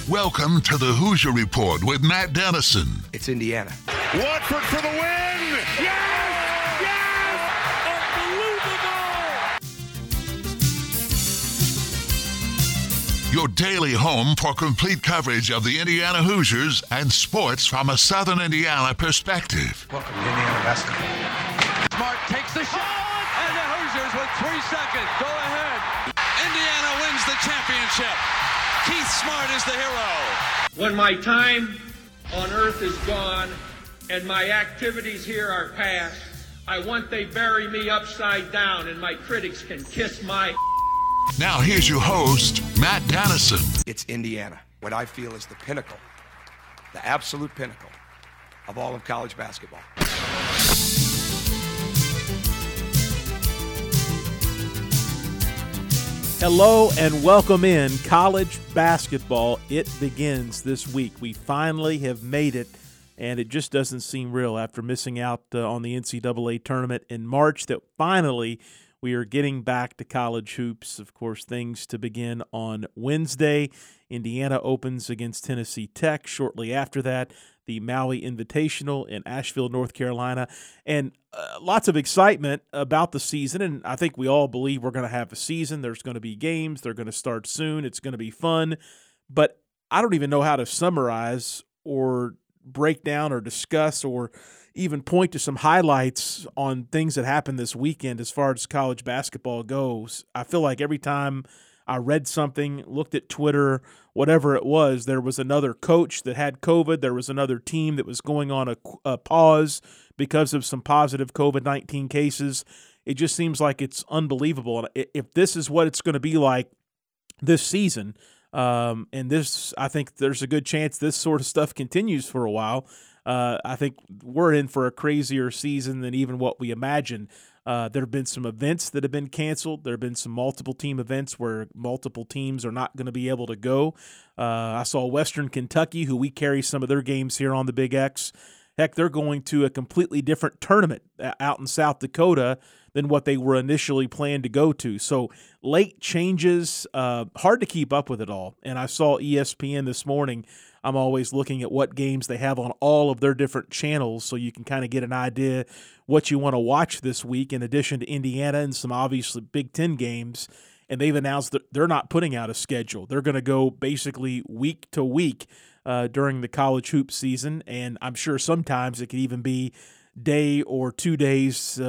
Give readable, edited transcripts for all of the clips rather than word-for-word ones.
Welcome to the Hoosier Report with Matt Dennison. It's Indiana. Watford for the win! Yes! Yes! Unbelievable! Your daily home for complete coverage of the Indiana Hoosiers and sports from a Southern Indiana perspective. Welcome to Indiana basketball. Smart takes the shot, and the Hoosiers with 3 seconds go ahead. Indiana wins the championship. Keith Smart is the hero. When my time on earth is gone and my activities here are past, I want they bury me upside down and my critics can kiss my... Now here's your host, Matt Dennison. It's Indiana, what I feel is the pinnacle, the absolute pinnacle of all of college basketball. Hello and welcome in college basketball. It begins this week. We finally have made it, and it just doesn't seem real after missing out on the NCAA tournament in March that finally we are getting back to college hoops. Of course, things to begin on Wednesday. Indiana opens against Tennessee Tech. Shortly after that, the Maui Invitational in Asheville, North Carolina. And lots of excitement about the season, and I think we all believe we're going to have a season. There's going to be games. They're going to start soon. It's going to be fun. But I don't even know how to summarize or break down or discuss or even point to some highlights on things that happened this weekend as far as college basketball goes. I feel like every time I read something, looked at Twitter, whatever it was, there was another coach that had COVID. There was another team that was going on a pause because of some positive COVID-19 cases. It just seems like it's unbelievable. And if this is what it's going to be like this season, and this, I think there's a good chance this sort of stuff continues for a while. I think we're in for a crazier season than even what we imagined. There have been some events that have been canceled. There have been some multiple team events where multiple teams are not going to be able to go. I saw Western Kentucky, who we carry some of their games here on the Big X. Heck, they're going to a completely different tournament out in South Dakota than what they were initially planned to go to. So late changes, hard to keep up with it all. And I saw ESPN this morning. I'm always looking at what games they have on all of their different channels so you can kind of get an idea what you want to watch this week in addition to Indiana and some obviously Big Ten games. And they've announced that they're not putting out a schedule. They're going to go basically week to week during the college hoop season. And I'm sure sometimes it could even be day or 2 days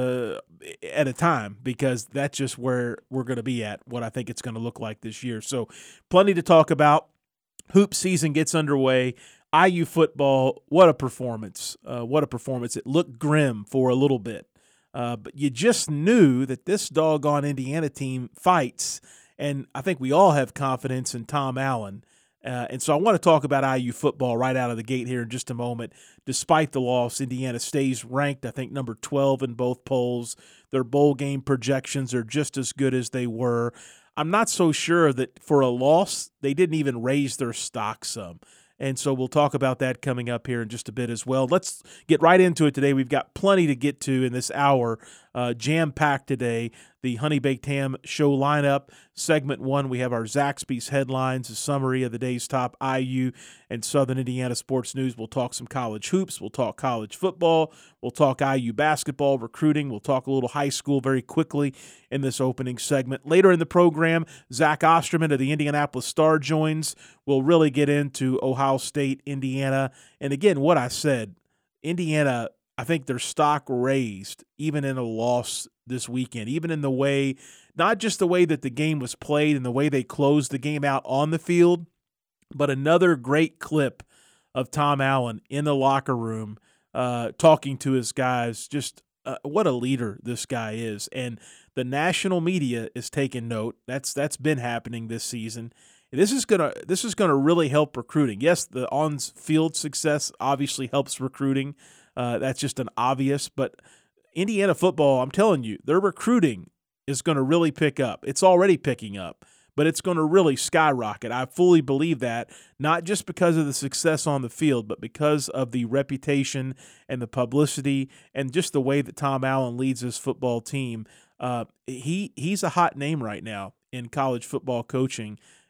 at a time because that's just where we're going to be at, what I think it's going to look like this year. So plenty to talk about. Hoop season gets underway. IU football, what a performance. What a performance. It looked grim for a little bit. But you just knew that this doggone Indiana team fights, and I think we all have confidence in Tom Allen. And so I want to talk about IU football right out of the gate here in just a moment. Despite the loss, Indiana stays ranked, I think, number 12 in both polls. Their bowl game projections are just as good as they were. I'm not so sure that for a loss, they didn't even raise their stock some. And so we'll talk about that coming up here in just a bit as well. Let's get right into it today. We've got plenty to get to in this hour, jam-packed today. The Honey Baked Ham show lineup. Segment 1, we have our Zaxby's headlines, a summary of the day's top IU and Southern Indiana sports news. We'll talk some college hoops. We'll talk college football. We'll talk IU basketball, recruiting. We'll talk a little high school very quickly in this opening segment. Later in the program, Zach Osterman of the Indianapolis Star joins. We'll really get into Ohio State, Indiana. And again, what I said, Indiana, I think their stock raised even in a loss this weekend, even in the way, not just the way that the game was played and the way they closed the game out on the field, but another great clip of Tom Allen in the locker room talking to his guys. Just what a leader this guy is. And the national media is taking note. That's been happening this season. This is gonna really help recruiting. Yes, the on-field success obviously helps recruiting. That's just an obvious. But Indiana football, I'm telling you, their recruiting is going to really pick up. It's already picking up, but it's going to really skyrocket. I fully believe that, not just because of the success on the field, but because of the reputation and the publicity and just the way that Tom Allen leads his football team. He's a hot name right now in college football coaching.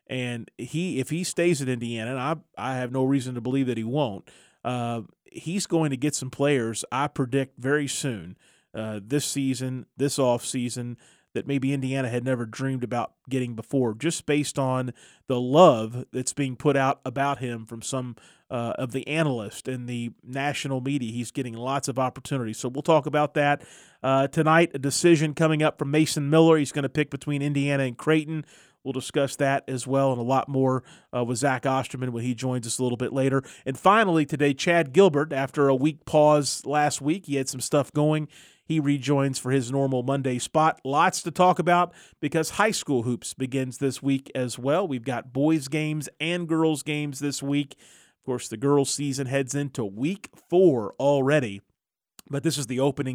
And if he stays at Indiana, and I have no reason to believe that he won't, he's going to get some players, I predict, very soon, this season, this offseason, that maybe Indiana had never dreamed about getting before, just based on the love that's being put out about him from some of the analysts and the national media. He's getting lots of opportunities. So we'll talk about that. Tonight, a decision coming up from Mason Miller. He's going to pick between Indiana and Creighton. We'll discuss that as well and a lot more with Zach Osterman when he joins us a little bit later. And finally today, Chad Gilbert, after a week pause last week, he had some stuff going. He rejoins for his normal Monday spot. Lots to talk about because high school hoops begins this week as well. We've got boys games and girls games this week. Of course, the girls season heads into week 4 already. But this is the opening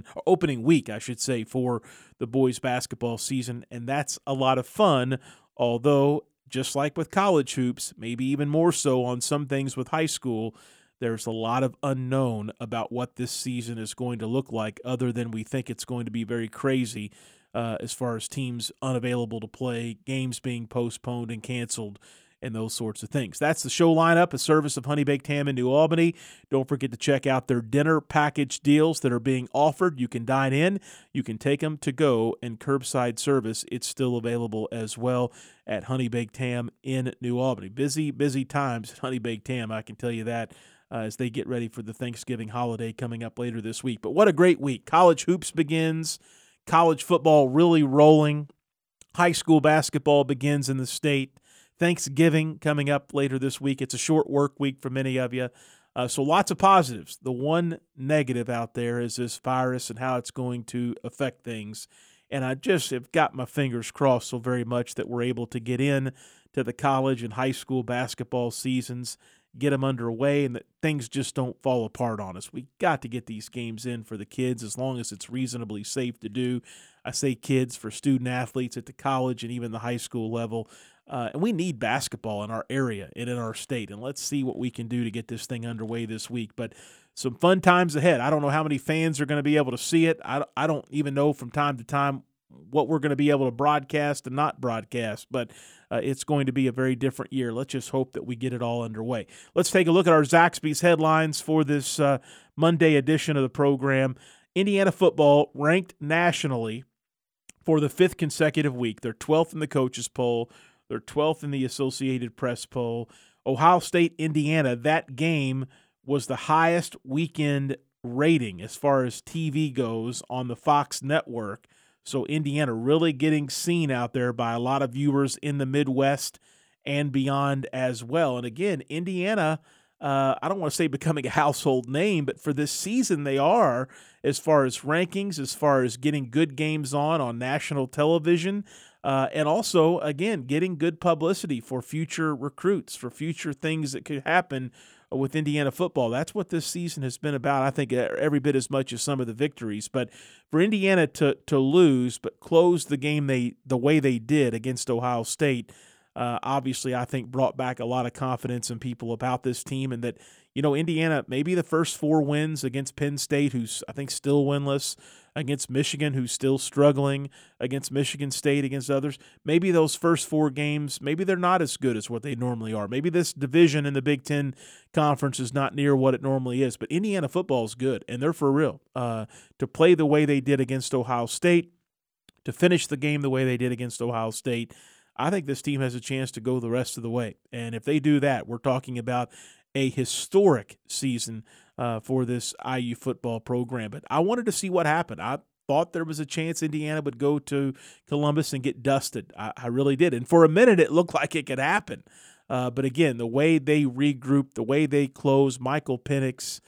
week, I should say, for the boys basketball season, and that's a lot of fun, although just like with college hoops, maybe even more so on some things with high school, there's a lot of unknown about what this season is going to look like, other than we think it's going to be very crazy as far as teams unavailable to play, games being postponed and canceled, and those sorts of things. That's the show lineup, a service of Honey Baked Ham in New Albany. Don't forget to check out their dinner package deals that are being offered. You can dine in, you can take them to go, and curbside service, it's still available as well at Honey Baked Ham in New Albany. Busy times at Honey Baked Ham, I can tell you that, as they get ready for the Thanksgiving holiday coming up later this week. But what a great week. College hoops begins, college football really rolling, high school basketball begins in the state, Thanksgiving coming up later this week. It's a short work week for many of you. So lots of positives. The one negative out there is this virus and how it's going to affect things. And I just have got my fingers crossed so very much that we're able to get in to the college and high school basketball seasons, get them underway, and that things just don't fall apart on us. We got to get these games in for the kids as long as it's reasonably safe to do. I say kids, for student athletes at the college and even the high school level. And we need basketball in our area and in our state. And let's see what we can do to get this thing underway this week. But some fun times ahead. I don't know how many fans are going to be able to see it. I don't even know from time to time what we're going to be able to broadcast and not broadcast. But it's going to be a very different year. Let's just hope that we get it all underway. Let's take a look at our Zaxby's headlines for this Monday edition of the program. Indiana football ranked nationally for the 5th consecutive week. They're 12th in the coaches poll. They're 12th in the Associated Press poll. Ohio State, Indiana, that game was the highest weekend rating as far as TV goes on the Fox network. So Indiana really getting seen out there by a lot of viewers in the Midwest and beyond as well. And again, Indiana, I don't want to say becoming a household name, but for this season they are, as far as rankings, as far as getting good games on national television, and also, again, getting good publicity for future recruits, for future things that could happen with Indiana football. That's what this season has been about, I think, every bit as much as some of the victories. But for Indiana to lose but close the game the way they did against Ohio State, obviously I think brought back a lot of confidence in people about this team, and that, Indiana, maybe the first 4 wins against Penn State, who's I think still winless, against Michigan, who's still struggling, against Michigan State, against others, maybe those first 4 games, maybe they're not as good as what they normally are. Maybe this division in the Big Ten Conference is not near what it normally is, but Indiana football is good, and they're for real. To play the way they did against Ohio State, to finish the game the way they did against Ohio State, I think this team has a chance to go the rest of the way. And if they do that, we're talking about a historic season for this IU football program. But I wanted to see what happened. I thought there was a chance Indiana would go to Columbus and get dusted. I really did. And for a minute, it looked like it could happen. But again, the way they regrouped, the way they closed, Michael Penix,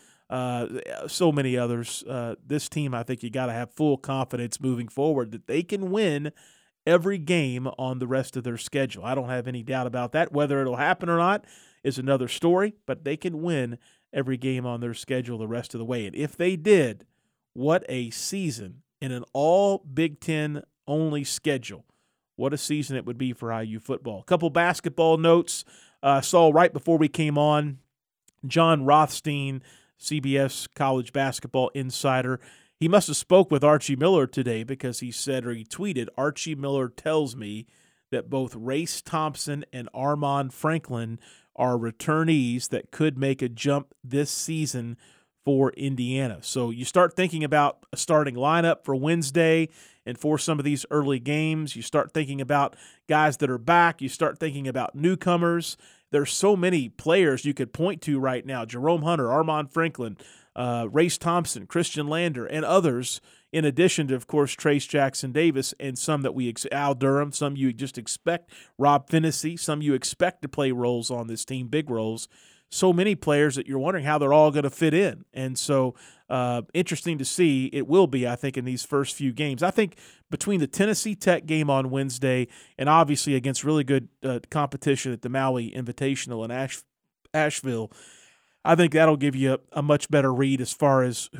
so many others, this team, I think you got to have full confidence moving forward that they can win every game on the rest of their schedule. I don't have any doubt about that. Whether it'll happen or not is another story, but they can win every game on their schedule the rest of the way. And if they did, what a season in an all Big Ten only schedule. What a season it would be for IU football. A couple basketball notes. Saw right before we came on, John Rothstein, CBS College Basketball Insider, he must have spoke with Archie Miller today because he said, or he tweeted, Archie Miller tells me that both Race Thompson and Armaan Franklin are returnees that could make a jump this season for Indiana. So you start thinking about a starting lineup for Wednesday and for some of these early games. You start thinking about guys that are back. You start thinking about newcomers. There's so many players you could point to right now. Jerome Hunter, Armaan Franklin, Race Thompson, Christian Lander, and others, in addition to, of course, Trace Jackson Davis and some that Al Durham, some you just expect, Rob Phinisee, some you expect to play roles on this team, big roles. So many players that you're wondering how they're all going to fit in. And so interesting to see. It will be, I think, in these first few games. I think between the Tennessee Tech game on Wednesday and obviously against really good competition at the Maui Invitational in Asheville, I think that'll give you a much better read as far as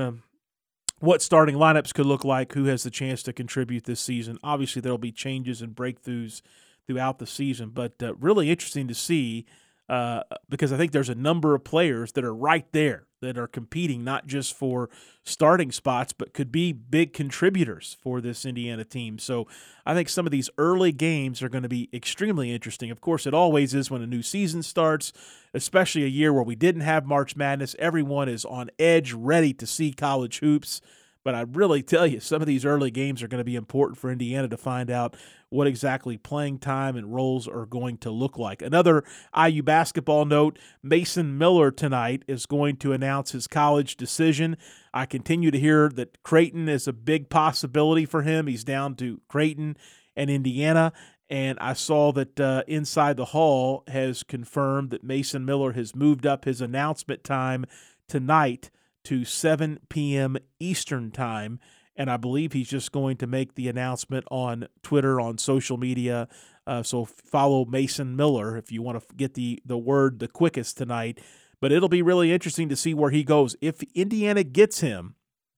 what starting lineups could look like, who has the chance to contribute this season. Obviously, there'll be changes and breakthroughs throughout the season, but really interesting to see because I think there's a number of players that are right there that are competing not just for starting spots, but could be big contributors for this Indiana team. So I think some of these early games are going to be extremely interesting. Of course, it always is when a new season starts, especially a year where we didn't have March Madness. Everyone is on edge, ready to see college hoops. But I really tell you, some of these early games are going to be important for Indiana to find out what exactly playing time and roles are going to look like. Another IU basketball note, Mason Miller tonight is going to announce his college decision. I continue to hear that Creighton is a big possibility for him. He's down to Creighton and Indiana. And I saw that Inside the Hall has confirmed that Mason Miller has moved up his announcement time tonight to 7 p.m. Eastern time, and I believe he's just going to make the announcement on Twitter, on social media. So follow Mason Miller if you want to get the word the quickest tonight. But it'll be really interesting to see where he goes. If Indiana gets him,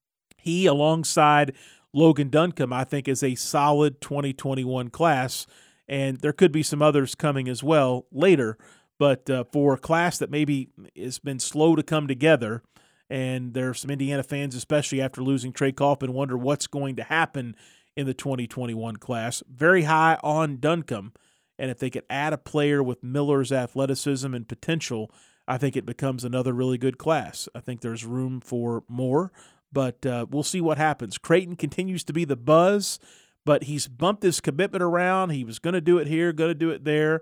he, alongside Logan Duncombe, I think is a solid 2021 class, and there could be some others coming as well later. But for a class that maybe has been slow to come together, and there are some Indiana fans, especially after losing Trey Kaufman, wonder what's going to happen in the 2021 class. Very high on Duncombe, and if they could add a player with Miller's athleticism and potential, I think it becomes another really good class. I think there's room for more, but we'll see what happens. Creighton continues to be the buzz, but he's bumped his commitment around. He was going to do it here, going to do it there.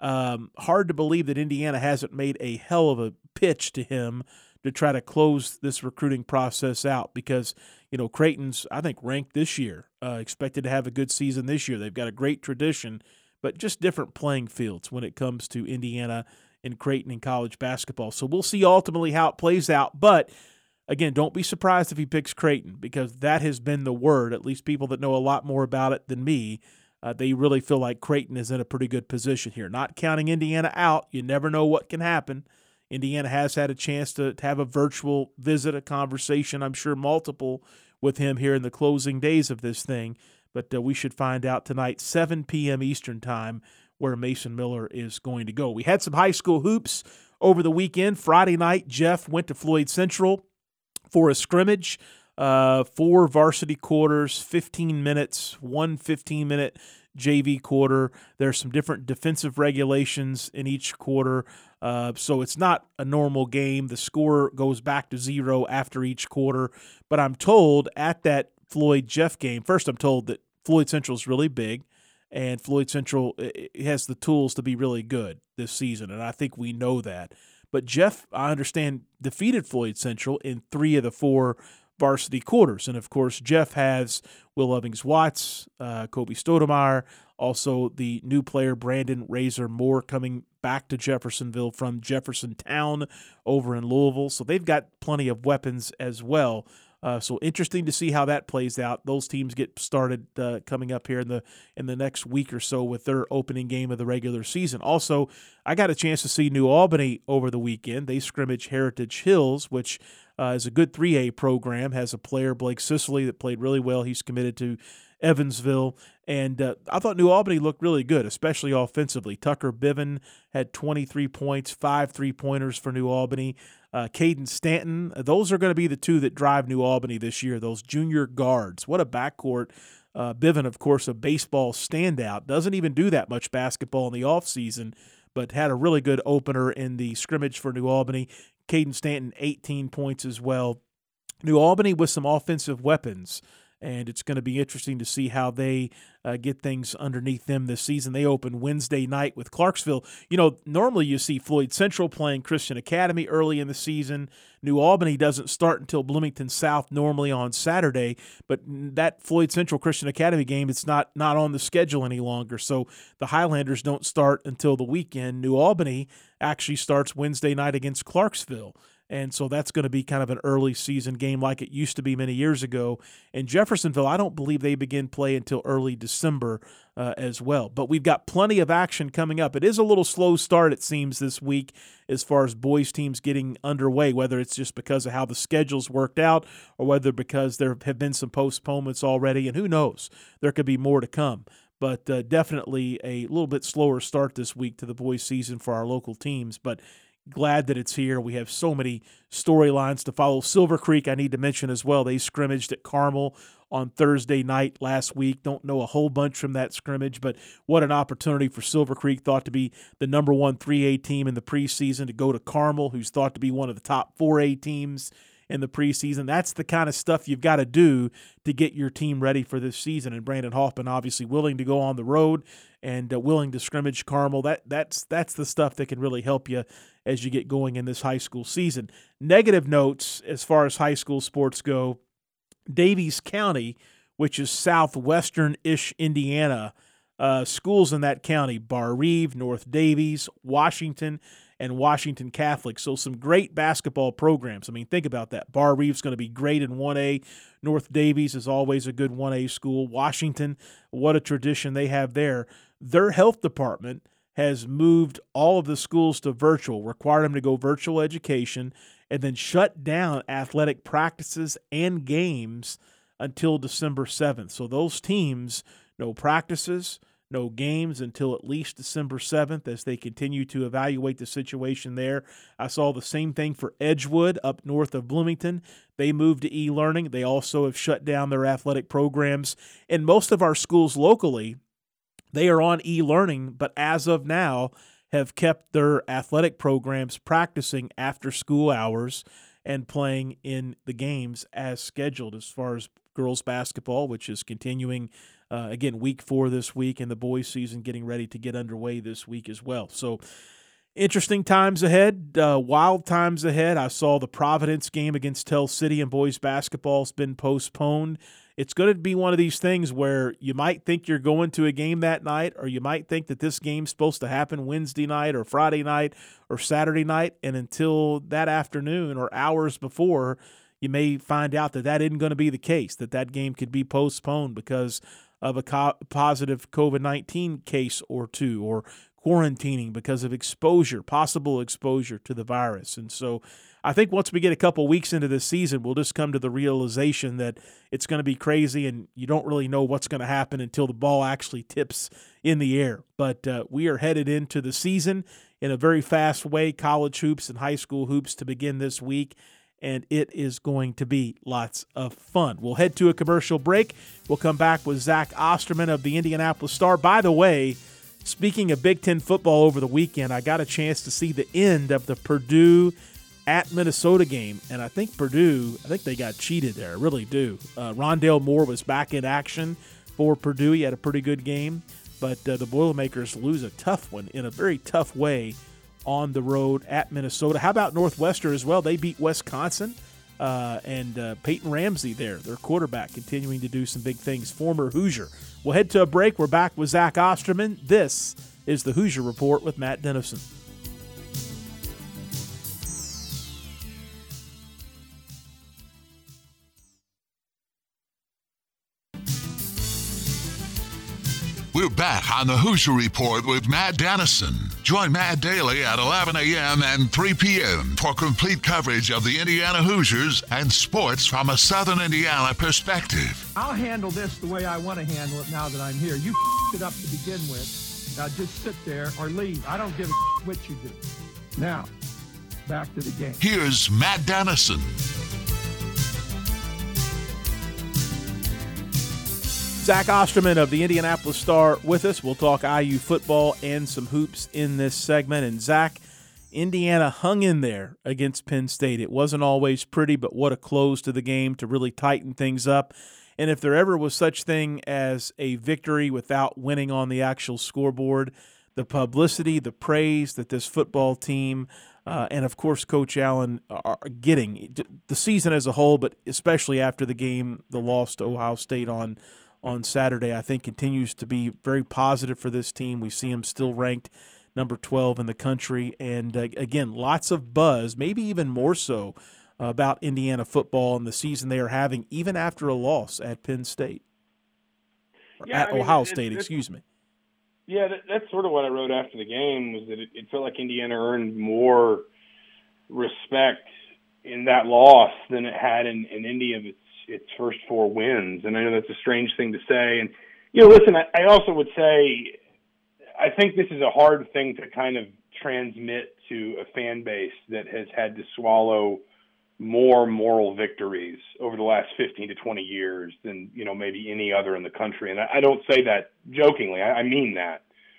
Hard to believe that Indiana hasn't made a hell of a pitch to him to try to close this recruiting process out because, Creighton's, I think, ranked this year, expected to have a good season this year. They've got a great tradition, but just different playing fields when it comes to Indiana and Creighton in college basketball. So we'll see ultimately how it plays out. But, again, don't be surprised if he picks Creighton because that has been the word, at least people that know a lot more about it than me. They really feel like Creighton is in a pretty good position here. Not counting Indiana out. You never know what can happen. Indiana has had a chance to have a virtual visit, a conversation, I'm sure multiple, with him here in the closing days of this thing. But we should find out tonight, 7 p.m. Eastern time, where Mason Miller is going to go. We had some high school hoops over the weekend. Friday night, Jeff went to Floyd Central for a scrimmage, 4 varsity quarters, 15 minutes, 1 15-minute JV quarter. There's some different defensive regulations in each quarter. So it's not a normal game. The score goes back to 0 after each quarter. But I'm told at that Floyd-Jeff game, first I'm told that Floyd Central is really big, and Floyd Central has the tools to be really good this season, and I think we know that. But Jeff, I understand, defeated Floyd Central in 3 of the 4 varsity quarters. And, of course, Jeff has Will Lovings-Watts, Kobe Stoudemire, also the new player Brandon Razor Moore coming back to Jeffersonville from Jeffersontown over in Louisville. So they've got plenty of weapons as well. So interesting to see how that plays out. Those teams get started coming up here in the next week or so with their opening game of the regular season. Also, I got a chance to see New Albany over the weekend. They scrimmage Heritage Hills, which is a good 3A program, has a player, Blake Sicily, that played really well. He's committed to Evansville, and I thought New Albany looked really good, especially offensively. Tucker Biven had 23 points, 5 3-pointers for New Albany. Caden Stanton, those are going to be the two that drive New Albany this year, those junior guards. What a backcourt Bivens, of course, a baseball standout, doesn't even do that much basketball in the offseason, but had a really good opener in the scrimmage for New Albany. Caden Stanton, 18 points as well. New Albany with some offensive weapons, and it's going to be interesting to see how they get things underneath them this season. They open Wednesday night with Clarksville. You know, normally you see Floyd Central playing Christian Academy early in the season. New Albany doesn't start until Bloomington South normally on Saturday, but that Floyd Central Christian Academy game, it's not on the schedule any longer, so the Highlanders don't start until the weekend. New Albany actually starts Wednesday night against Clarksville. And so that's going to be kind of an early season game like it used to be many years ago. And Jeffersonville, I don't believe they begin play until early December as well. But we've got plenty of action coming up. It is a little slow start, it seems, this week as far as boys teams getting underway, whether it's just because of how the schedule's worked out or whether because there have been some postponements already. And who knows, there could be more to come. But definitely a little bit slower start this week to the boys season for our local teams. But glad that it's here. We have so many storylines to follow. Silver Creek, I need to mention as well. They scrimmaged at Carmel on Thursday night last week. Don't know a whole bunch from that scrimmage, but what an opportunity for Silver Creek, thought to be the number 1 3A team in the preseason, to go to Carmel, who's thought to be one of the top 4A teams in the preseason. That's the kind of stuff you've got to do to get your team ready for this season. And Brandon Hoffman obviously willing to go on the road and willing to scrimmage Carmel. That's the stuff that can really help you as you get going in this high school season. Negative notes as far as high school sports go. Daviess County, which is southwestern-ish Indiana, schools in that county, Bar Reeve, North Daviess, Washington, and Washington Catholic. So some great basketball programs. I mean, think about that. Bar Reeve's going to be great in 1A. North Daviess is always a good 1A school. Washington, what a tradition they have there. Their health department has moved all of the schools to virtual, required them to go virtual education, and then shut down athletic practices and games until December 7th. So those teams, no practices, no games until at least December 7th as they continue to evaluate the situation there. I saw the same thing for Edgewood up north of Bloomington. They moved to e-learning. They also have shut down their athletic programs. And most of our schools locally, they are on e-learning, but as of now have kept their athletic programs practicing after school hours and playing in the games as scheduled, as far as girls basketball, which is continuing, again, week 4 this week, and the boys season getting ready to get underway this week as well. So interesting times ahead, wild times ahead. I saw the Providence game against Tell City in boys basketball has been postponed. It's going to be one of these things where you might think you're going to a game that night, or you might think that this game's supposed to happen Wednesday night or Friday night or Saturday night, and until that afternoon or hours before, you may find out that isn't going to be the case, that game could be postponed because of a positive COVID-19 case or two, or quarantining because of exposure, possible exposure to the virus. And so I think once we get a couple weeks into this season, we'll just come to the realization that it's going to be crazy and you don't really know what's going to happen until the ball actually tips in the air. But we are headed into the season in a very fast way, college hoops and high school hoops to begin this week, and it is going to be lots of fun. We'll head to a commercial break. We'll come back with Zach Osterman of the Indianapolis Star. By the way, speaking of Big Ten football over the weekend, I got a chance to see the end of the Purdue at Minnesota game, and I think they got cheated there. I really do. Rondale Moore was back in action for Purdue. He had a pretty good game, but the Boilermakers lose a tough one in a very tough way on the road at Minnesota. How about Northwestern as well? They beat Wisconsin, and Peyton Ramsey there, their quarterback, continuing to do some big things, former Hoosier. We'll head to a break. We're back with Zach Osterman. This is the Hoosier Report with Matt Dennison. We're back on the Hoosier Report with Matt Dennison. Join Matt daily at 11 a.m. and 3 p.m. for complete coverage of the Indiana Hoosiers and sports from a Southern Indiana perspective. I'll handle this the way I want to handle it now that I'm here. You it up to begin with. Now just sit there or leave. I don't give a what you do. Now, back to the game. Here's Matt Dennison. Zach Osterman of the Indianapolis Star with us. We'll talk IU football and some hoops in this segment. And Zach, Indiana hung in there against Penn State. It wasn't always pretty, but what a close to the game to really tighten things up. And if there ever was such thing as a victory without winning on the actual scoreboard, the publicity, the praise that this football team and, of course, Coach Allen are getting, the season as a whole, but especially after the game, the loss to Ohio State on Saturday, I think continues to be very positive for this team. We see them still ranked number 12 in the country. And, again, lots of buzz, maybe even more so, about Indiana football and the season they are having, even after a loss at Penn State. Ohio State, excuse me. Yeah, that's sort of what I wrote after the game, was that it felt like Indiana earned more respect in that loss than it had in any of its first four wins. And I know that's a strange thing to say. And, listen, I also would say I think this is a hard thing to kind of transmit to a fan base that has had to swallow more moral victories over the last 15 to 20 years than, maybe any other in the country. And I don't say that jokingly. I mean that.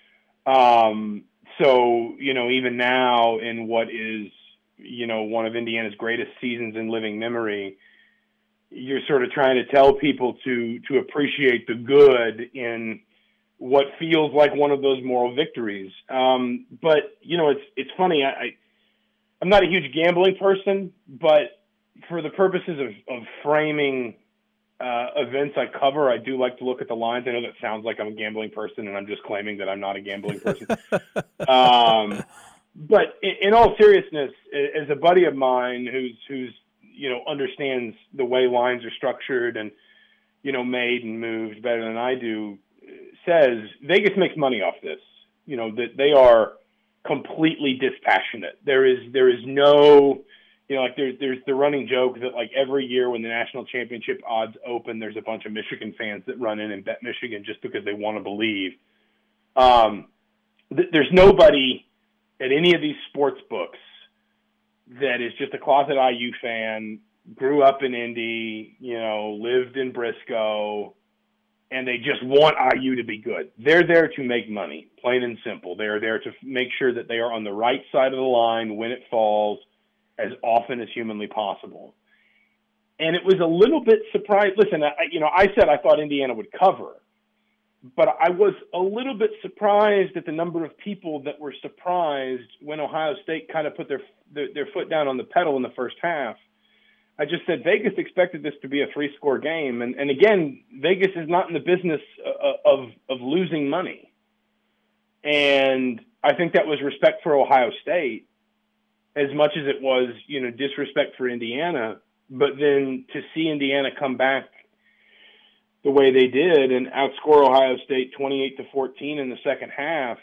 So, even now in what is, one of Indiana's greatest seasons in living memory, you're sort of trying to tell people to appreciate the good in what feels like one of those moral victories. But, it's funny. I'm not a huge gambling person, but for the purposes of framing events I cover, I do like to look at the lines. I know that sounds like I'm a gambling person, and I'm just claiming that I'm not a gambling person. But in all seriousness, as a buddy of mine who's understands the way lines are structured and made and moved better than I do, says Vegas makes money off this. That they are completely dispassionate. There is no, there's the running joke that every year when the national championship odds open, there's a bunch of Michigan fans that run in and bet Michigan just because they want to believe. There's nobody at any of these sports books that is just a closet IU fan, grew up in Indy, lived in Briscoe, and they just want IU to be good. They're there to make money, plain and simple. They are there to make sure that they are on the right side of the line when it falls as often as humanly possible. And it was a little bit surprised. Listen, I said I thought Indiana would cover, but I was a little bit surprised at the number of people that were surprised when Ohio State kind of put their foot down on the pedal in the first half. I just said Vegas expected this to be a 3-score game. And again, Vegas is not in the business of losing money. And I think that was respect for Ohio State as much as it was, disrespect for Indiana. But then to see Indiana come back the way they did and outscore Ohio State 28-14 in the second half,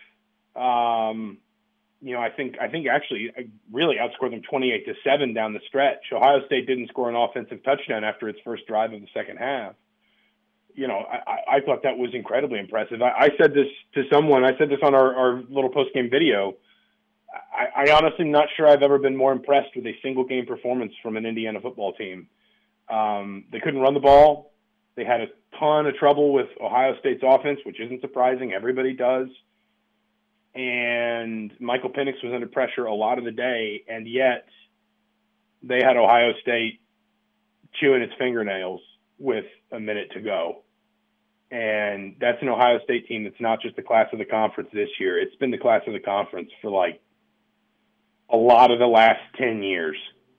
I think actually I really outscored them 28-7 down the stretch. Ohio State didn't score an offensive touchdown after its first drive of the second half. I thought that was incredibly impressive. I said this to someone. I said this on our little post-game video. I honestly am not sure I've ever been more impressed with a single-game performance from an Indiana football team. They couldn't run the ball. They had a ton of trouble with Ohio State's offense, which isn't surprising. Everybody does. And Michael Penix was under pressure a lot of the day, and yet they had Ohio State chewing its fingernails with a minute to go. And that's an Ohio State team that's not just the class of the conference this year. It's been the class of the conference for a lot of the last 10 years.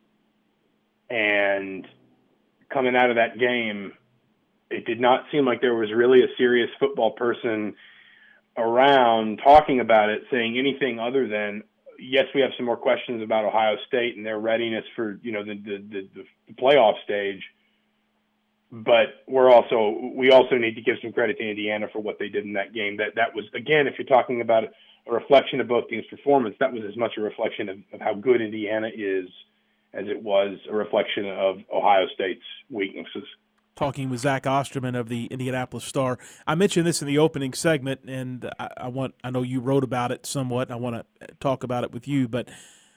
And coming out of that game, it did not seem like there was really a serious football person around talking about it, saying anything other than, yes, we have some more questions about Ohio State and their readiness for, the playoff stage. But we also need to give some credit to Indiana for what they did in that game. That was, again, if you're talking about a reflection of both teams' performance, that was as much a reflection of how good Indiana is as it was a reflection of Ohio State's weaknesses. Talking with Zach Osterman of the Indianapolis Star. I mentioned this in the opening segment, and I know you wrote about it somewhat, and I want to talk about it with you, but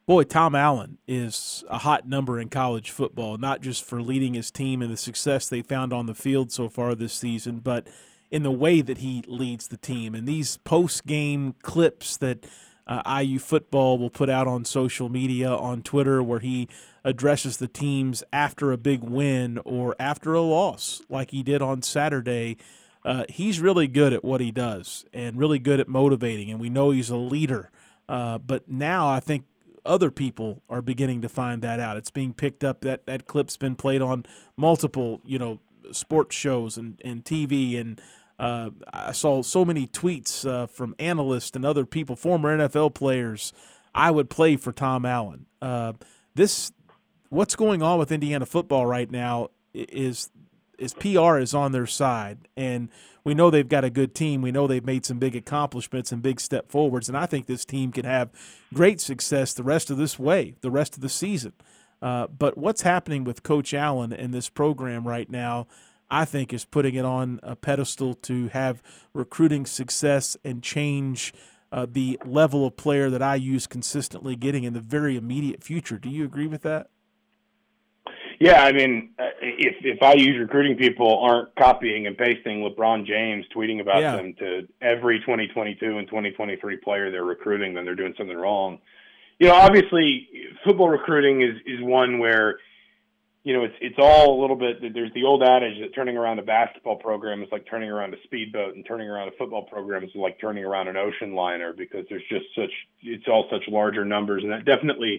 Boy, Tom Allen is a hot number in college football, not just for leading his team and the success they found on the field so far this season, but in the way that he leads the team. And these post-game clips that IU football will put out on social media, on Twitter, where he addresses the teams after a big win or after a loss, like he did on Saturday, he's really good at what he does and really good at motivating, and we know he's a leader. But now I think other people are beginning to find that out. It's being picked up. That clip's been played on multiple, sports shows and TV, and I saw so many tweets from analysts and other people, former NFL players. I would play for Tom Allen. What's going on with Indiana football right now is PR is on their side, and we know they've got a good team. We know they've made some big accomplishments and big step forwards, and I think this team can have great success the rest of the season. But what's happening with Coach Allen and this program right now, I think, is putting it on a pedestal to have recruiting success and change the level of player that IU's consistently getting in the very immediate future. Do you agree with that? Yeah, I mean, if IU's recruiting people aren't copying and pasting LeBron James tweeting about them to every 2022 and 2023 player they're recruiting, then they're doing something wrong. Obviously, football recruiting is one where, it's all a little bit. There's the old adage that turning around a basketball program is like turning around a speedboat, and turning around a football program is like turning around an ocean liner, because there's just it's all such larger numbers, and that definitely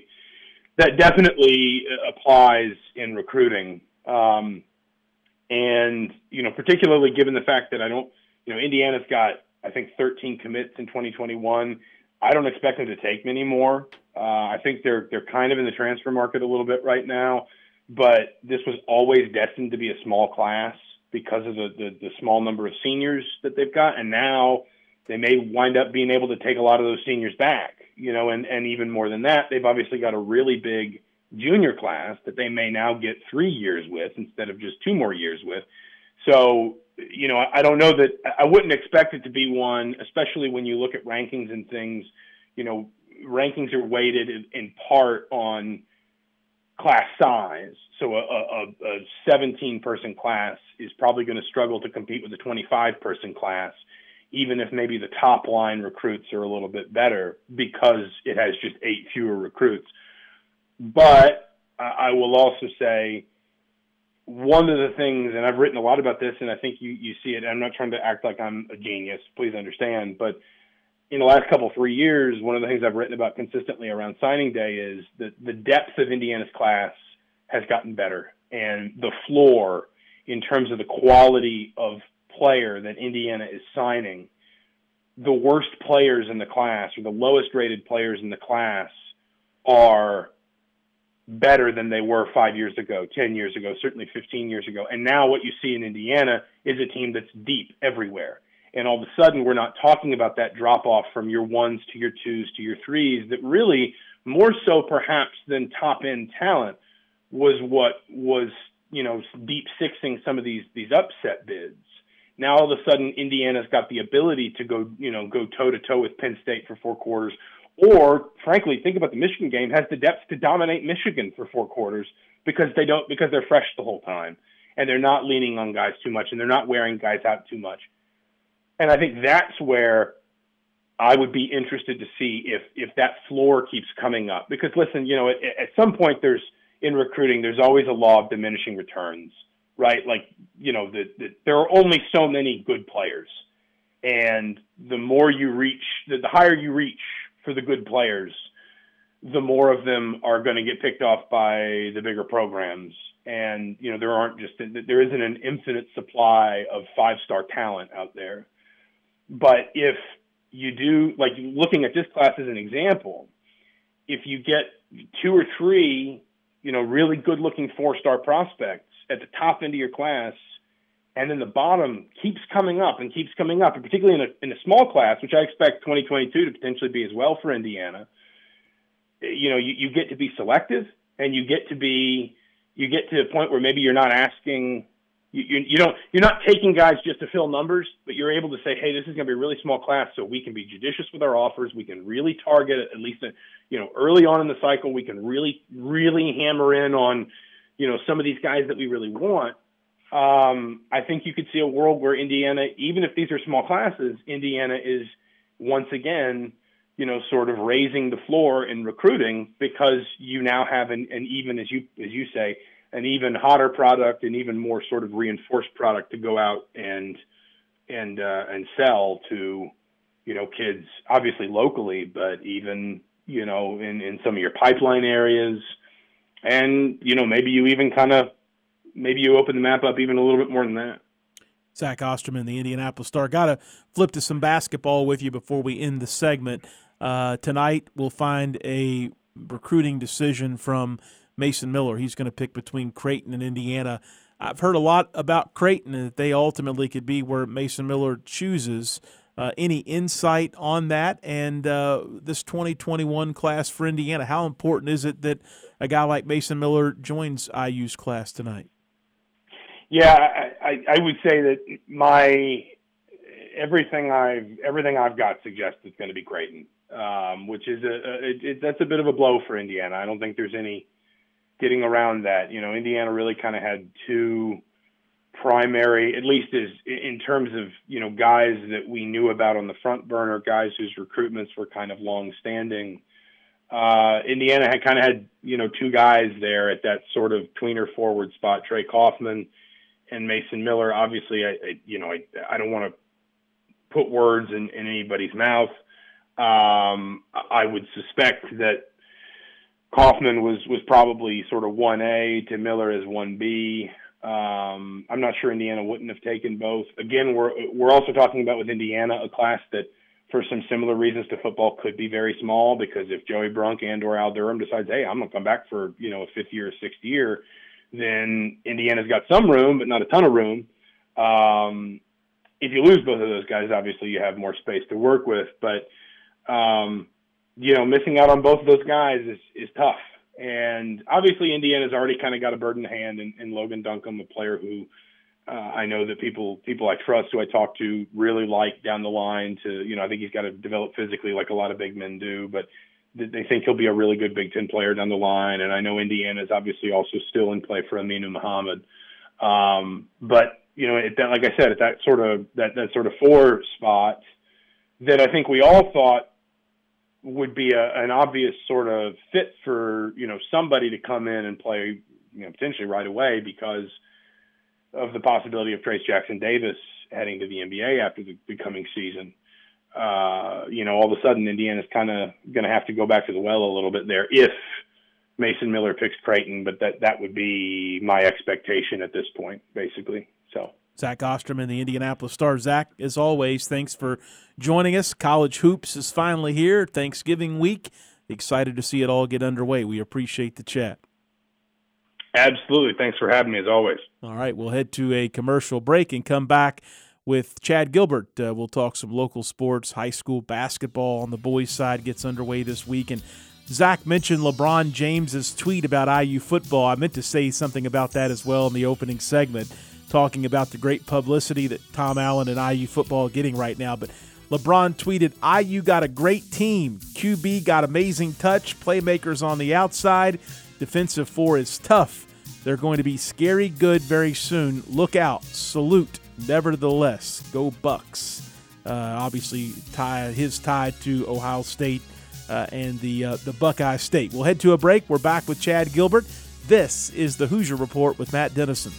applies in recruiting. And, particularly given the fact that Indiana's got, I think, 13 commits in 2021. I don't expect them to take many more. I think they're kind of in the transfer market a little bit right now, but this was always destined to be a small class because of the small number of seniors that they've got. And now they may wind up being able to take a lot of those seniors back. And even more than that, they've obviously got a really big junior class that they may now get 3 years with instead of just 2 more years with. So, I don't know that I wouldn't expect it to be one, especially when you look at rankings and things. Rankings are weighted in part on class size. So a 17-person class is probably going to struggle to compete with a 25-person class, even if maybe the top line recruits are a little bit better, because it has just 8 fewer recruits. But I will also say one of the things, and I've written a lot about this, and I think you see it, and I'm not trying to act like I'm a genius, please understand, but in the last 3 years, one of the things I've written about consistently around signing day is that the depth of Indiana's class has gotten better, and the floor in terms of the quality of player that Indiana is signing, the worst players in the class, or the lowest rated players in the class, are better than they were 5 years ago, 10 years ago, certainly 15 years ago. And now what you see in Indiana is a team that's deep everywhere. And all of a sudden, we're not talking about that drop-off from your 1s to your 2s to your 3s that really, more so perhaps than top-end talent, was what was, deep sixing some of these upset bids. Now, all of a sudden, Indiana's got the ability to go toe-to-toe with Penn State for 4 quarters, or, frankly, think about the Michigan game, has the depth to dominate Michigan for 4 quarters because they're fresh the whole time, and they're not leaning on guys too much, and they're not wearing guys out too much. And I think that's where I would be interested to see if that floor keeps coming up. Because, listen, at some point in recruiting, there's always a law of diminishing returns, right? Like, there are only so many good players. And the more you reach, the higher you reach for the good players, the more of them are going to get picked off by the bigger programs. And, there isn't an infinite supply of 5-star talent out there. But if you do, like looking at this class as an example, if you get 2 or 3, really good-looking 4-star prospects at the top end of your class, and then the bottom keeps coming up, and particularly in a small class, which I expect 2022 to potentially be as well for Indiana, you get to be selective, and you get to a point where maybe you're not asking You're not taking guys just to fill numbers, but you're able to say, hey, this is going to be a really small class, so we can be judicious with our offers. We can really target it, at least early on in the cycle. We can really, really hammer in on some of these guys that we really want. I think you could see a world where Indiana, even if these are small classes, Indiana is once again, sort of raising the floor in recruiting, because you now have an even, as you say, an even hotter product, and even more sort of reinforced product to go out and sell to, kids, obviously locally, but even, in some of your pipeline areas. And, maybe you even maybe you open the map up even a little bit more than that. Zach Osterman, the Indianapolis Star. Got to flip to some basketball with you before we end the segment. Tonight we'll find a recruiting decision from Mason Miller. He's going to pick between Creighton and Indiana. I've heard a lot about Creighton and that they ultimately could be where Mason Miller chooses. Any insight on that and this 2021 class for Indiana? How important is it that a guy like Mason Miller joins IU's class tonight? Yeah, I would say that everything I've got suggests it's going to be Creighton, which is that's a bit of a blow for Indiana. I don't think there's any getting around that. Indiana really kind of had two primary, at least is in terms of, guys that we knew about on the front burner, guys whose recruitments were kind of long-standing. Indiana had two guys there at that sort of tweener forward spot, Trey Kaufman and Mason Miller. Obviously, I don't want to put words in anybody's mouth. I would suspect that Kaufman was probably sort of 1A to Miller as 1B. I'm not sure Indiana wouldn't have taken both. Again, we're also talking about with Indiana a class that, for some similar reasons to football, could be very small, because if Joey Brunk and/or Al Durham decides, hey, I'm going to come back for a fifth year or sixth year, then Indiana's got some room, but not a ton of room. If you lose both of those guys, obviously you have more space to work with. But missing out on both of those guys is tough. And obviously Indiana's already kind of got a bird in hand in Logan Duncombe, a player who I know that people I trust, who I talk to, really like down the line. I think he's got to develop physically like a lot of big men do, but they think he'll be a really good Big Ten player down the line. And I know Indiana's obviously also still in play for Aminu Muhammad. But like I said, at that sort of four spot that I think we all thought would be an obvious sort of fit for, somebody to come in and play, potentially right away, because of the possibility of Trace Jackson Davis heading to the NBA after the coming season. All of a sudden Indiana's kind of going to have to go back to the well a little bit there if Mason Miller picks Creighton, but that would be my expectation at this point, basically. So Zach Osterman, the Indianapolis Star. Zach, as always, thanks for joining us. College Hoops is finally here, Thanksgiving week. Excited to see it all get underway. We appreciate the chat. Absolutely. Thanks for having me, as always. All right, we'll head to a commercial break and come back with Chad Gilbert. We'll talk some local sports. High school basketball on the boys' side gets underway this week. And Zach mentioned LeBron James's tweet about IU football. I meant to say something about that as well in the opening segment, talking about the great publicity that Tom Allen and IU football are getting right now. But LeBron tweeted, IU got a great team. QB got amazing touch. Playmakers on the outside. Defensive four is tough. They're going to be scary good very soon. Look out. Salute. Nevertheless. Go Bucks. Obviously, his tie to Ohio State and the Buckeye State. We'll head to a break. We're back with Chad Gilbert. This is the Hoosier Report with Matt Dennison.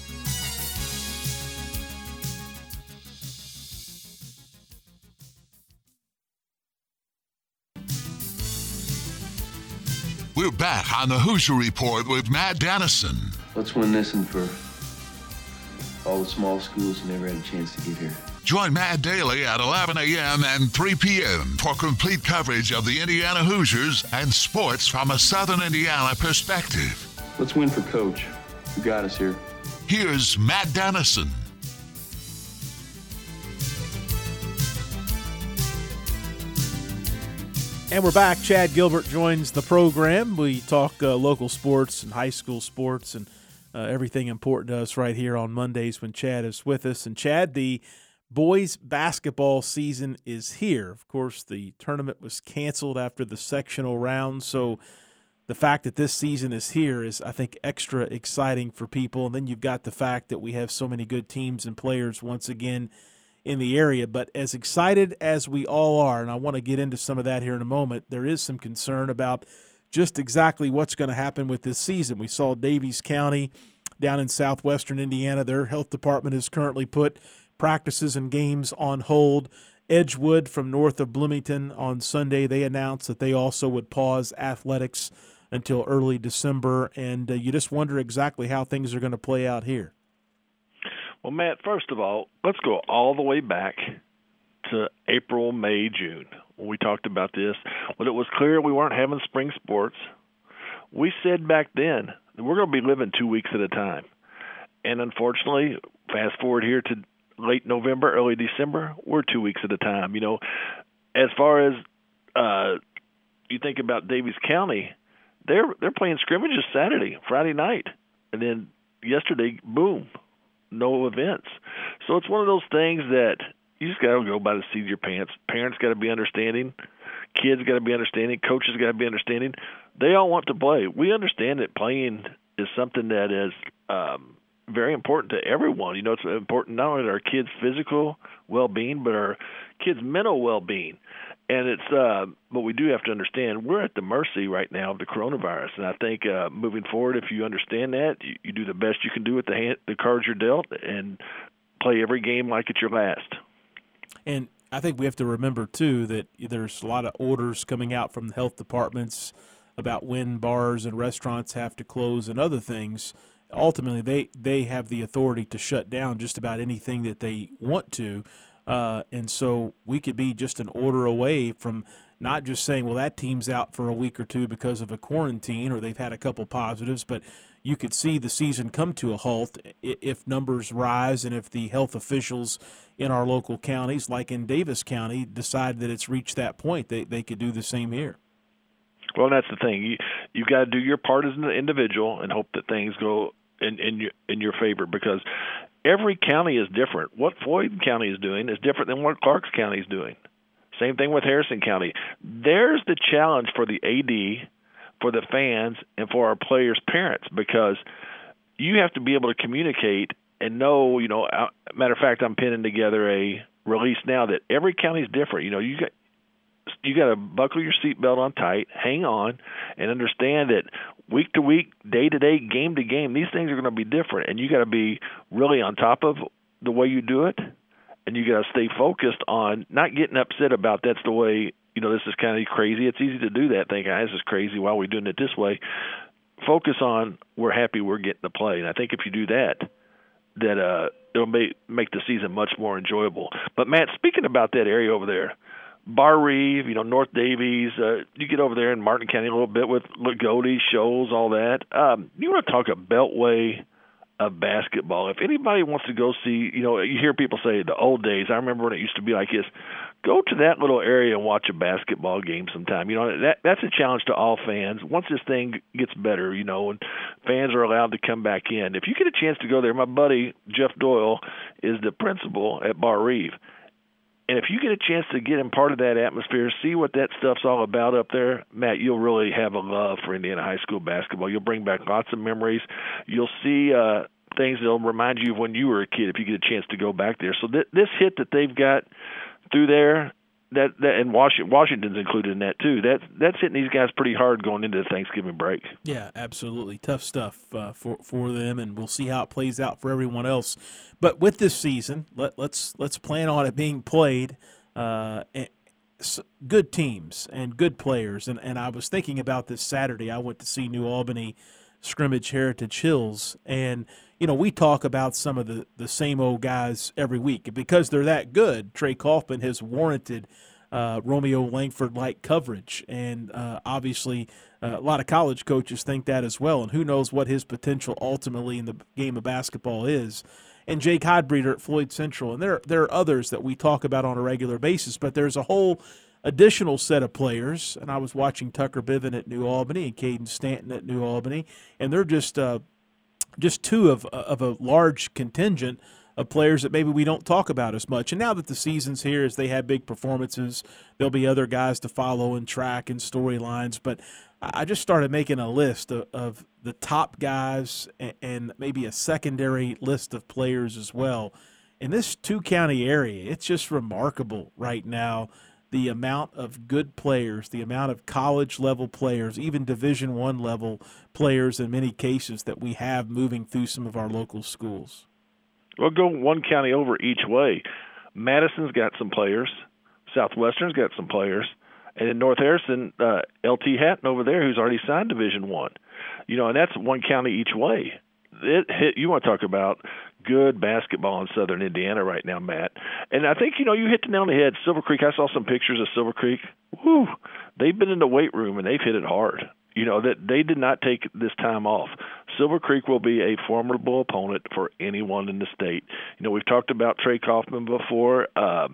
We're back on the Hoosier Report with Matt Dennison. Let's win this one for all the small schools who never had a chance to get here. Join Matt daily at 11 a.m. and 3 p.m. for complete coverage of the Indiana Hoosiers and sports from a Southern Indiana perspective. Let's win for Coach, who got us here. Here's Matt Dennison. And we're back. Chad Gilbert joins the program. We talk local sports and high school sports and everything important to us right here on Mondays when Chad is with us. And Chad, the boys basketball season is here. Of course, the tournament was canceled after the sectional round, so the fact that this season is here is, I think, extra exciting for people. And then you've got the fact that we have so many good teams and players once again in the area. But as excited as we all are, and I want to get into some of that here in a moment, there is some concern about just exactly what's going to happen with this season. We saw Daviess County down in southwestern Indiana. Their health department has currently put practices and games on hold. Edgewood from north of Bloomington on Sunday, they announced that they also would pause athletics until early December, and you just wonder exactly how things are going to play out here. Well, Matt, first of all, let's go all the way back to April, May, June when we talked about this. When it was clear we weren't having spring sports, we said back then that we're going to be living 2 weeks at a time. And unfortunately, fast forward here to late November, early December, we're 2 weeks at a time. You know, as far as you think about Daviess County, they're playing scrimmages Saturday, Friday night, and then yesterday, boom, no events. So it's one of those things that you just got to go by the seat of your pants. Parents got to be understanding. Kids got to be understanding. Coaches got to be understanding. They all want to play. We understand that playing is something that is very important to everyone. You know, it's important not only to our kids' physical well-being, but our kids' mental well-being. And it's, but we do have to understand we're at the mercy right now of the coronavirus. And I think moving forward, if you understand that, you do the best you can do with the cards you're dealt, and play every game like it's your last. And I think we have to remember too that there's a lot of orders coming out from the health departments about when bars and restaurants have to close and other things. Ultimately, they have the authority to shut down just about anything that they want to. And so we could be just an order away from not just saying, well, that team's out for a week or two because of a quarantine or they've had a couple positives, but you could see the season come to a halt if numbers rise and if the health officials in our local counties, like in Daviess County, decide that it's reached that point. They could do the same here. Well, that's the thing. You've got to do your part as an individual and hope that things go in your favor, because every county is different. What Floyd County is doing is different than what Clarks County is doing. Same thing with Harrison County. There's the challenge for the AD, for the fans, and for our players' parents, because you have to be able to communicate and know, matter of fact, I'm pinning together a release now that every county is different. You got to buckle your seatbelt on tight, hang on, and understand that week to week, day to day, game to game, these things are going to be different, and you got to be really on top of the way you do it, and you got to stay focused on not getting upset about that's the way. This is kind of crazy. It's easy to do that. Think, this is crazy. Why are we doing it this way? Focus on we're happy we're getting to play, and I think if you do that, it'll make the season much more enjoyable. But Matt, speaking about that area over there. Bar Reeve, North Daviess, you get over there in Martin County a little bit with Lagodi, Shoals, all that. You want to talk a beltway of basketball. If anybody wants to go see, you hear people say the old days. I remember when it used to be like this. Go to that little area and watch a basketball game sometime. That's a challenge to all fans. Once this thing gets better, and fans are allowed to come back in. If you get a chance to go there, my buddy Jeff Doyle is the principal at Bar Reeve. And if you get a chance to get in part of that atmosphere, see what that stuff's all about up there, Matt, you'll really have a love for Indiana high school basketball. You'll bring back lots of memories. You'll see things that will remind you of when you were a kid if you get a chance to go back there. So this hit that they've got through there, that and Washington's included in that too. That's hitting these guys pretty hard going into the Thanksgiving break. Yeah, absolutely. Tough stuff for them, and we'll see how it plays out for everyone else. But with this season, let's plan on it being played. Good teams and good players. And I was thinking about this Saturday. I went to see New Albany scrimmage Heritage Hills, and we talk about some of the same old guys every week. Because they're that good, Trey Kaufman has warranted Romeo Langford-like coverage. And obviously a lot of college coaches think that as well. And who knows what his potential ultimately in the game of basketball is. And Jake Hodbreeder at Floyd Central. And there are others that we talk about on a regular basis. But there's a whole additional set of players. And I was watching Tucker Biven at New Albany and Caden Stanton at New Albany. And they're just just two of a large contingent of players that maybe we don't talk about as much. And now that the season's here, as they have big performances, there'll be other guys to follow and track and storylines. But I just started making a list of the top guys and maybe a secondary list of players as well. In this two-county area, it's just remarkable right now, the amount of good players, the amount of college-level players, even Division I level players in many cases that we have moving through some of our local schools. We'll go one county over each way. Madison's got some players. Southwestern's got some players. And in North Harrison, LT Hatton over there, who's already signed Division I. And that's one county each way. You want to talk about good basketball in southern Indiana right now, Matt. And I think, you hit the nail on the head. Silver Creek, I saw some pictures of Silver Creek. Whew, they've been in the weight room, and they've hit it hard. That they did not take this time off. Silver Creek will be a formidable opponent for anyone in the state. We've talked about Trey Kaufman before. To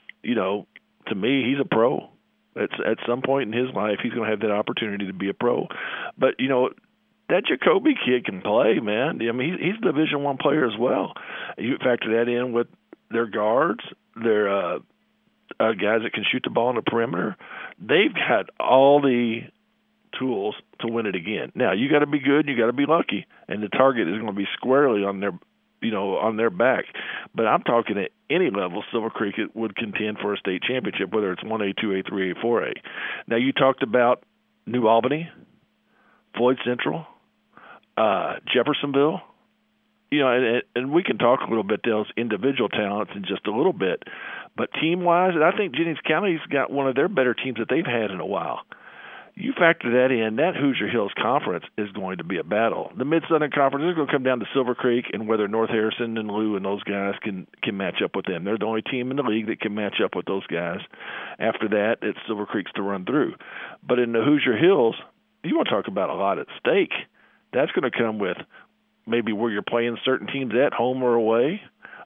me, he's a pro. At some point in his life, he's going to have that opportunity to be a pro. But, that Jacoby kid can play, man. I mean, he's a Division I player as well. You factor that in with their guards, their guys that can shoot the ball on the perimeter. They've got all the tools to win it again. Now, you got to be good, you got to be lucky, and the target is going to be squarely on their back. But I'm talking at any level, Silver Creek would contend for a state championship, whether it's 1A, 2A, 3A, 4A. Now, you talked about New Albany, Floyd Central, Jeffersonville, and we can talk a little bit those individual talents in just a little bit. But team-wise, I think Jennings County's got one of their better teams that they've had in a while. You factor that in, that Hoosier Hills Conference is going to be a battle. The Mid-Southern Conference is going to come down to Silver Creek and whether North Harrison and Lou and those guys can match up with them. They're the only team in the league that can match up with those guys. After that, it's Silver Creek's to run through. But in the Hoosier Hills, you want to talk about a lot at stake. That's going to come with maybe where you're playing certain teams at, home or away,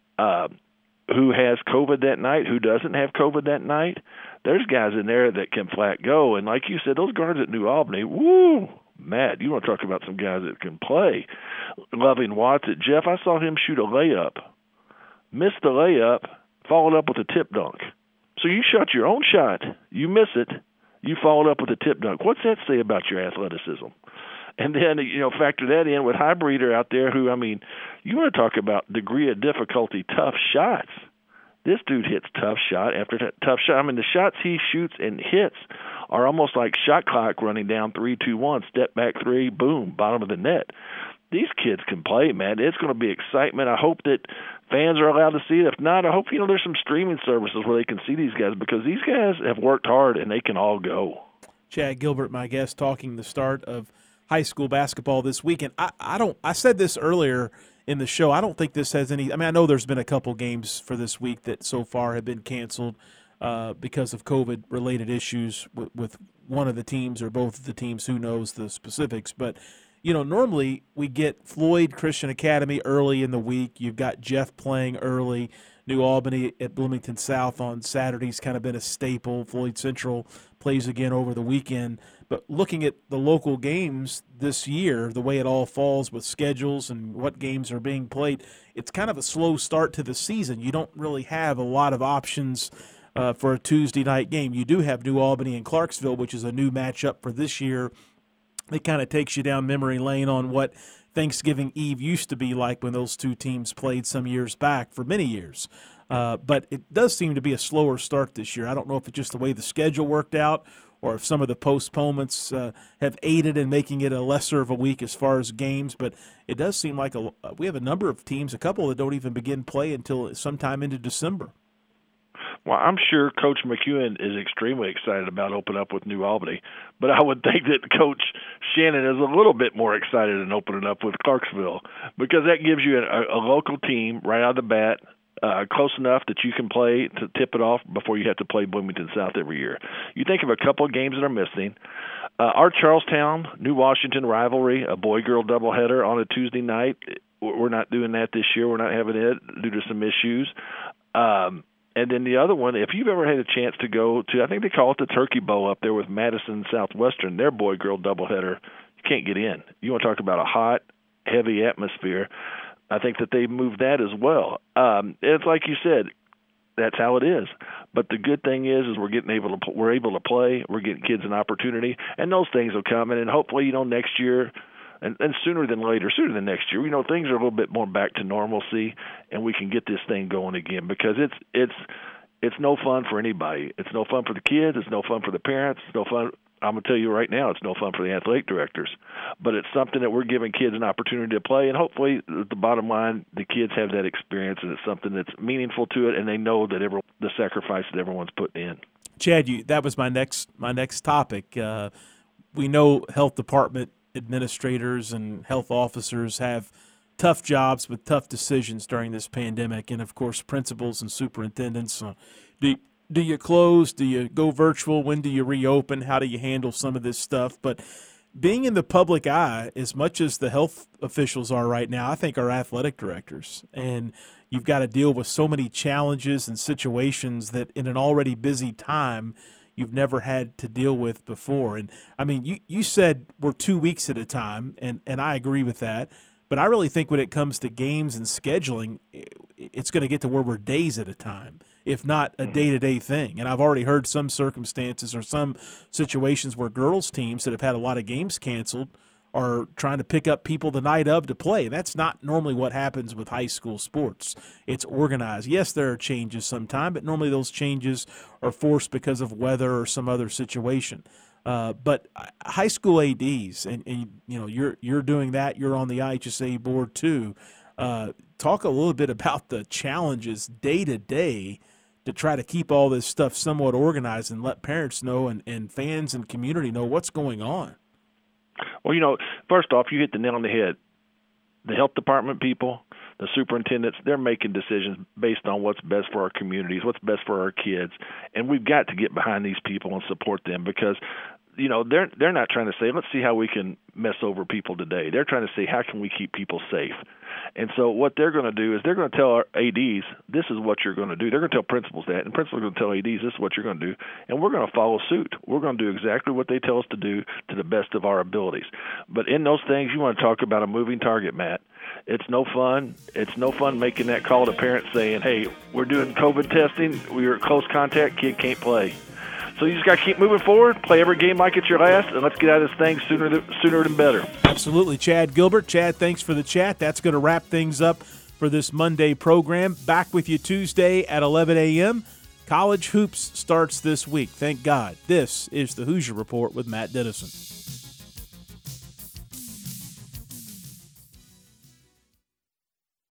who has COVID that night, who doesn't have COVID that night. There's guys in there that can flat go. And like you said, those guards at New Albany, woo, Matt, you want to talk about some guys that can play. Loving Watts at Jeff, I saw him shoot a layup, missed the layup, followed up with a tip dunk. So you shot your own shot, you miss it, you followed up with a tip dunk. What's that say about your athleticism? And then, factor that in with Highbreeder out there who, you want to talk about degree of difficulty, tough shots. This dude hits tough shot after tough shot. The shots he shoots and hits are almost like shot clock running down 3, 2, 1, step back 3, boom, bottom of the net. These kids can play, man. It's going to be excitement. I hope that fans are allowed to see it. If not, I hope, there's some streaming services where they can see these guys because these guys have worked hard and they can all go. Chad Gilbert, my guest, talking the start of high school basketball this weekend. I said this earlier in the show. I don't think this has any – I know there's been a couple games for this week that so far have been canceled because of COVID-related issues with one of the teams or both of the teams. Who knows the specifics. But, normally we get Floyd Christian Academy early in the week. You've got Jeff playing early. New Albany at Bloomington South on Saturday's kind of been a staple. Floyd Central plays again over the weekend. But looking at the local games this year, the way it all falls with schedules and what games are being played, it's kind of a slow start to the season. You don't really have a lot of options for a Tuesday night game. You do have New Albany and Clarksville, which is a new matchup for this year. It kind of takes you down memory lane on what Thanksgiving Eve used to be like when those two teams played some years back for many years. But it does seem to be a slower start this year. I don't know if it's just the way the schedule worked out or if some of the postponements have aided in making it a lesser of a week as far as games. But it does seem like we have a number of teams, a couple that don't even begin play until sometime into December. Well, I'm sure Coach McEwen is extremely excited about opening up with New Albany, but I would think that Coach Shannon is a little bit more excited in opening up with Clarksville because that gives you a local team right out of the bat, close enough that you can play to tip it off before you have to play Bloomington South every year. You think of a couple of games that are missing. Our Charlestown, New Washington rivalry, a boy-girl doubleheader on a Tuesday night. We're not doing that this year. We're not having it due to some issues. And then the other one, if you've ever had a chance to go to, I think they call it the Turkey Bowl up there with Madison Southwestern, their boy-girl doubleheader, you can't get in. You want to talk about a hot heavy atmosphere. I think that they moved that as well. It's like you said, that's how it is. But the good thing is we're able to play. We're getting kids an opportunity, and those things will come. And hopefully, next year, and sooner than next year, things are a little bit more back to normalcy, and we can get this thing going again. Because it's no fun for anybody. It's no fun for the kids. It's no fun for the parents. It's no fun. I'm going to tell you right now, it's no fun for the athletic directors. But it's something that we're giving kids an opportunity to play, and hopefully, at the bottom line, the kids have that experience, and it's something that's meaningful to it, and they know that the sacrifice that everyone's putting in. Chad, that was my next topic. We know health department administrators and health officers have tough jobs with tough decisions during this pandemic, and of course, principals and superintendents. Do you close? Do you go virtual? When do you reopen? How do you handle some of this stuff? But being in the public eye, as much as the health officials are right now, I think our athletic directors. And you've got to deal with so many challenges and situations that in an already busy time you've never had to deal with before. And, I mean, you said we're 2 weeks at a time, and I agree with that. But I really think when it comes to games and scheduling, it's going to get to where we're days at a time, if not a day-to-day thing. And I've already heard some circumstances or some situations where girls' teams that have had a lot of games canceled are trying to pick up people the night of to play. That's not normally what happens with high school sports. It's organized. Yes, there are changes sometime, but normally those changes are forced because of weather or some other situation. But high school ADs, and you're doing that. You're on the IHSA board too. Talk a little bit about the challenges day to day to try to keep all this stuff somewhat organized and let parents know and fans and community know what's going on. Well, first off, you hit the nail on the head. The health department people, the superintendents, they're making decisions based on what's best for our communities, what's best for our kids. And we've got to get behind these people and support them because, they're not trying to say, let's see how we can mess over people today. They're trying to say, how can we keep people safe? And so what they're going to do is they're going to tell our ADs, this is what you're going to do. They're going to tell principals that, and principals are going to tell ADs, this is what you're going to do. And we're going to follow suit. We're going to do exactly what they tell us to do to the best of our abilities. But in those things, you want to talk about a moving target, Matt. It's no fun. It's no fun making that call to parents saying, hey, we're doing COVID testing. We're close contact. Kid can't play. So you just got to keep moving forward, play every game like it's your last, and let's get out of this thing sooner than better. Absolutely. Chad Gilbert. Chad, thanks for the chat. That's going to wrap things up for this Monday program. Back with you Tuesday at 11 a.m. College Hoops starts this week. Thank God. This is the Hoosier Report with Matt Dennison.